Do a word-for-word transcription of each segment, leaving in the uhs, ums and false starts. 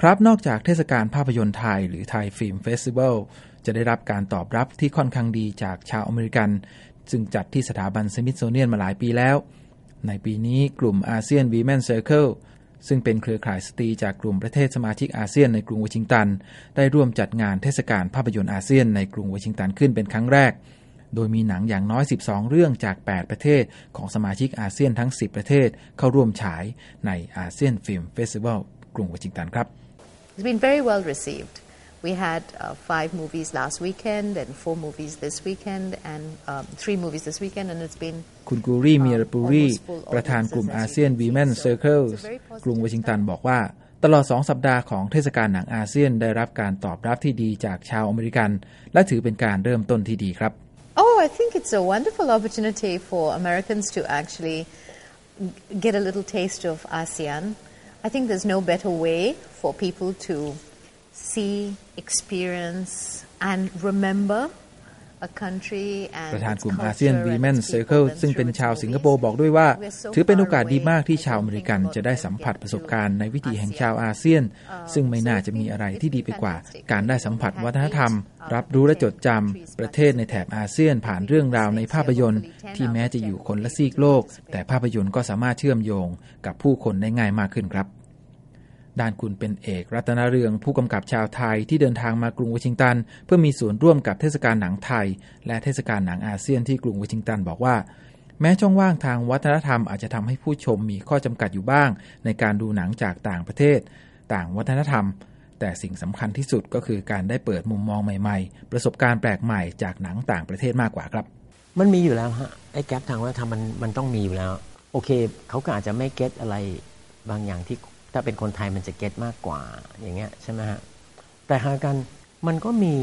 ครับนอกจากเทศกาลภาพยนตร์ไทยหรือไทยฟิล์มเฟสติวัลจะได้รับการตอบรับที่ค่อนข้างดีจากชาวอเมริกันซึ่งจัดที่สถาบันสมิธโซเนียนมาหลายปีแล้วในปีนี้กลุ่มอาเซียน Women Circle ซึ่งเป็นเครือข่ายสตรีจากกลุ่มประเทศสมาชิกอาเซียนในกรุงวอชิงตันได้ร่วมจัดงานเทศกาลภาพยนตร์อาเซียนในกรุงวอชิงตันขึ้นเป็นครั้งแรกโดยมีหนังอย่างน้อยสิบสองเรื่องจากแปดประเทศของสมาชิกอาเซียนทั้งสิบประเทศเข้าร่วมฉายในอาเซียนฟิล์มเฟสติวัลกรุงวอชิงตันครับ It's been very well received. We had uh, five movies last weekend and four movies this weekend and um, three movies this weekend and it's been คุณกูรีมีรปุรีประธานกลุ่มอาเซียน Women Circle กรุงวอชิงตันบอกว่าตลอดสองสัปดาห์ของเทศกาลหนังอาเซียนได้รับการตอบรับที่ดีจากชาวอเมริกันและถือเป็นการเริ่มต้นที่ดีครับ Oh, I think it's a wonderful opportunity for Americans to actually get a little taste of ASEAN.I think there's no better way for people to see, experience, and remember a country and ประธานกลุ่มอาเซียน Women Circle ซึ่งเป็นชาวสิงคโปร์บอกด้วยว่าถือเป็นโอกาสดีมากที่ชาวอเมริกันจะได้สัมผัสประสบการณ์ในวิถีแห่งชาวอาเซียนซึ่งไม่น่าจะมีอะไรที่ดีไปกว่าการได้สัมผัสวัฒนธรรมรับรู้และจดจำประเทศในแถบอาเซียนผ่านเรื่องราวในภาพยนตร์ที่แม้จะอยู่คนละซีกโลกแต่ภาพยนตร์ก็สามารถเชื่อมโยงกับผู้คนได้ง่ายมากขึ้นครับด้านคุณเป็นเอกรัตนเรืองผู้กำกับชาวไทยที่เดินทางมากรุงวอชิงตันเพื่อมีส่วนร่วมกับเทศกาลหนังไทยและเทศกาลหนังอาเซียนที่กรุงวอชิงตันบอกว่าแม้ช่องว่างทางวัฒนธรรมอาจจะทำให้ผู้ชมมีข้อจำกัดอยู่บ้างในการดูหนังจากต่างประเทศต่างวัฒนธรรมแต่สิ่งสำคัญที่สุดก็คือการได้เปิดมุมมองใหม่ๆประสบการณ์แปลกใหม่จากหนังต่างประเทศมากกว่าครับมันมีอยู่แล้วฮะไอ้แกปทางวัฒนธรรมมันมันต้องมีอยู่แล้วโอเคเขาก็อาจจะไม่เก็ตอะไรบางอย่างที่ถ้าเป็นคนไทยมันจะเก็ตมากกว่าอย่างเงี้ยใช่ไหมฮะแต่หากันมันก็มี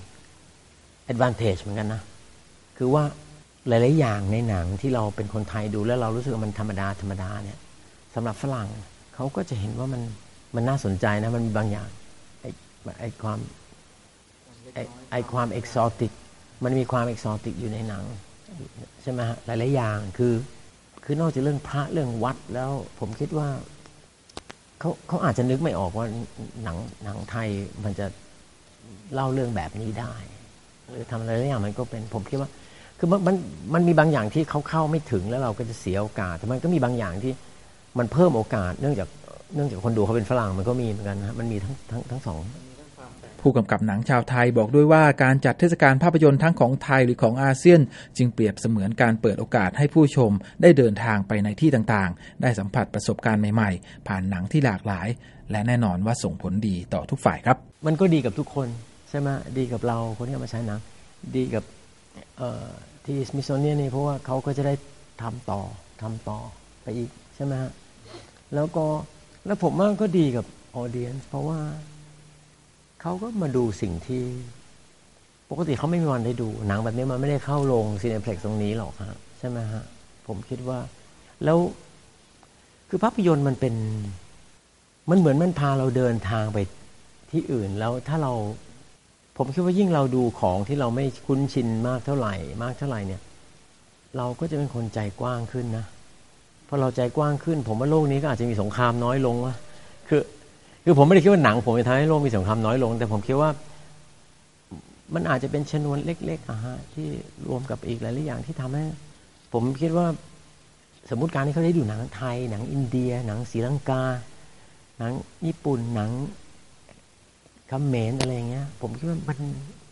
advantage เหมือนกันนะคือว่าหลายๆอย่างในหนังที่เราเป็นคนไทยดูแล้วเรารู้สึกว่ามันธรรมดาธรรมดาเนี่ยสำหรับฝรั่งเขาก็จะเห็นว่ามันมันน่าสนใจนะมันมีบางอย่างไอ้ไอ้ความไอ้ไอ้ความ exotic มันมีความ exotic อยู่ในหนังใช่ไหมฮะหลายๆอย่างคือคือนอกจากเรื่องพระเรื่องวัดแล้วผมคิดว่าเขาเขาอาจจะนึกไม่ออกว่าหนังหนังไทยมันจะเล่าเรื่องแบบนี้ได้หรือทำอะไรหลายอย่างมันก็เป็นผมคิดว่าคือมันมันมันมีบางอย่างที่เขาเข้าไม่ถึงแล้วเราก็จะเสียโอกาสแต่มันก็มีบางอย่างที่มันเพิ่มโอกาสเนื่องจากเนื่องจากคนดูเขาเป็นฝรั่งมันก็มีเหมือนกันนะมันมีทั้งทั้งทั้งสองผู้กำกับหนังชาวไทยบอกด้วยว่าการจัดเทศกาลภาพยนตร์ทั้งของไทยหรือของอาเซียนจึงเปรียบเสมือนการเปิดโอกาสให้ผู้ชมได้เดินทางไปในที่ต่างๆได้สัมผัสประสบการณ์ใหม่ๆผ่านหนังที่หลากหลายและแน่นอนว่าส่งผลดีต่อทุกฝ่ายครับมันก็ดีกับทุกคนใช่ไหมดีกับเราคนที่เอามาใช้หนังดีกับที่ Smithsonian นี่เพราะว่าเขาก็จะได้ทำต่อทำต่อไปอีกใช่ไหมฮะแล้วก็แล้วผมว่าก็ดีกับ audience เพราะว่าเขาก็มาดูสิ่งที่ปกติเขาไม่มีวันได้ดูหนังแบบนี้มันไม่ได้เข้าโรงซีเนเพล็กซ์ตรงนี้หรอกฮะใช่ไหมฮะผมคิดว่าแล้วคือภาพยนตร์มันเป็นมันเหมือนมันพาเราเดินทางไปที่อื่นแล้วถ้าเราผมคิดว่ายิ่งเราดูของที่เราไม่คุ้นชินมากเท่าไหร่มากเท่าไหร่เนี่ยเราก็จะเป็นคนใจกว้างขึ้นนะพอเราใจกว้างขึ้นผมว่าโลกนี้ก็อาจจะมีสงครามน้อยลงวะคือคือผมไม่ได้คิดว่าหนังผมจะทำให้โลกมีสงครามน้อยลงแต่ผมคิดว่ามันอาจจะเป็นชนวนเล็กๆอะฮะที่รวมกับอีกหลายๆอย่างที่ทำให้ผมคิดว่าสมมุติการที่เขาได้ดูหนังไทยหนังอินเดียหนังศรีลังกาหนังญี่ปุ่นหนังเขมรอะไรเงี้ยผมคิดว่ามัน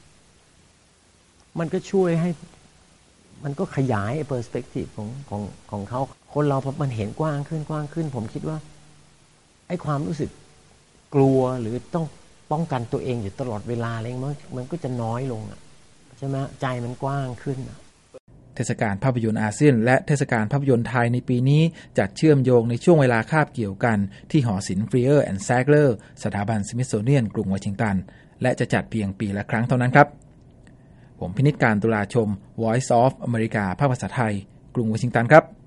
มันก็ช่วยให้มันก็ขยายเปอร์สเปกทีฟของของของเขาคนเราพอมันเห็นกว้างขึ้นกว้างขึ้นผมคิดว่าไอ้ความรู้สึกกลัวหรือต้องป้องกันตัวเองอยู่ตลอดเวลาอะไรมันมันก็จะน้อยลงอ่ะใช่ไหมใจมันกว้างขึ้นเทศกาลภาพยนตร์อาเซียนและเทศกาลภาพยนตร์ไทยในปีนี้จัดเชื่อมโยงในช่วงเวลาคาบเกี่ยวกันที่หอศิลป์ Freer and Sackler สถาบัน Smithsonian กรุงวอชิงตันและจะจัดเพียงปีละครั้งเท่านั้นครับผมพินิจการตุลาชม Voice of America ภาคภาษาไทยกรุงวอชิงตันครับ